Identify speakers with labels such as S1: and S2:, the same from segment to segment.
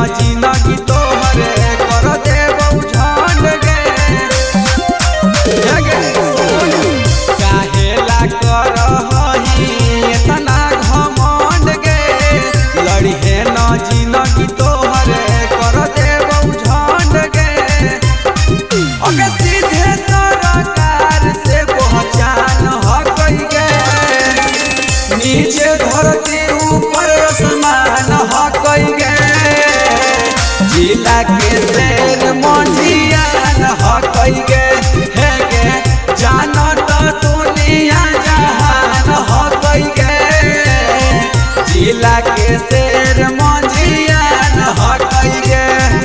S1: जिंदगी तोहरे कर देबौ झंड गे काहेला करही इतना घमंड गे लड़िहे न जिंदगी तोहरे कर देबौ झंड गे अगे सीधे सरकार से पहचान हकई गे नीचे धरती ऊपर आसमान हकई गे जिला के शेर मंझियान हकई गे हे गे जानत दुनिया जहान हकई गे जिला के शेर मंझियान हकई गे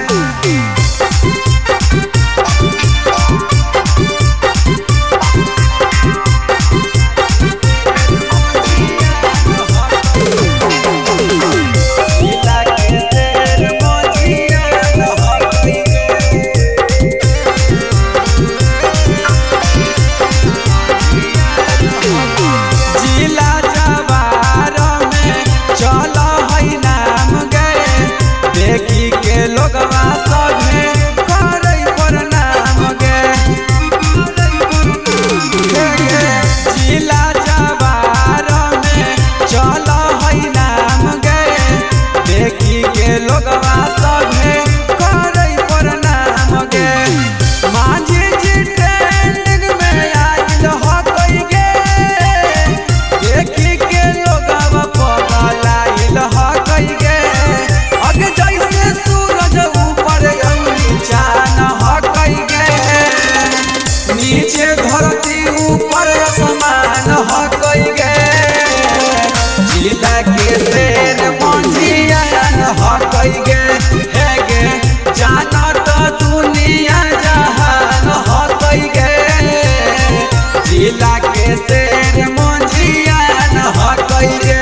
S1: लोगवा सभे करे प्रणाम गे जिला जवार में चल है नाम गे देखी के लोगवा सभे करे प्रणाम गे माझी जी ट्रेंडिंग में आइल हकई गे देखी के लोगवा पगलाइल हकई गे अगे जैसे सूरज ऊपर चान हकई गे नीचे धरती ऊपर आसमान हकई गे जिला के शेर मंझियान हकई गे हे गे जानत दुनिया जहान हकई गे जिला के शेर मंझियान हकई गे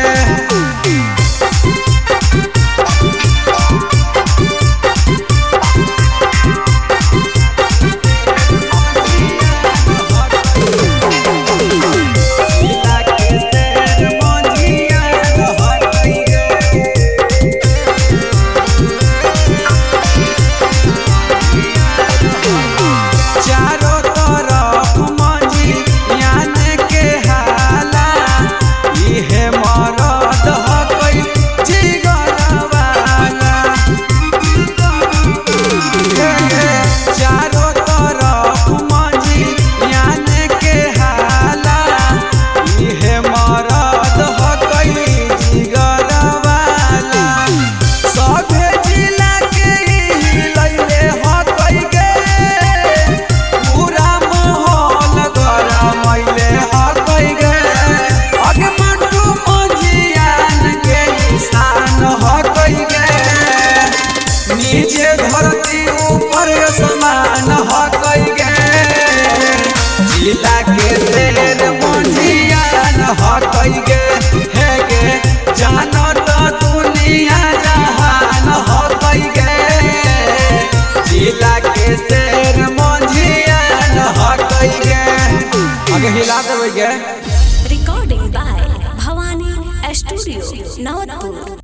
S1: नीचे धरती ऊपर आसमान हकई गे जिला के शेर मंझियान हकई गे हे गे जानत दुनिया जहान हकई गे जिला के शेर मंझियान हकई गे आगे हिला देबै गे
S2: recording by Bhavani studio Navatpur.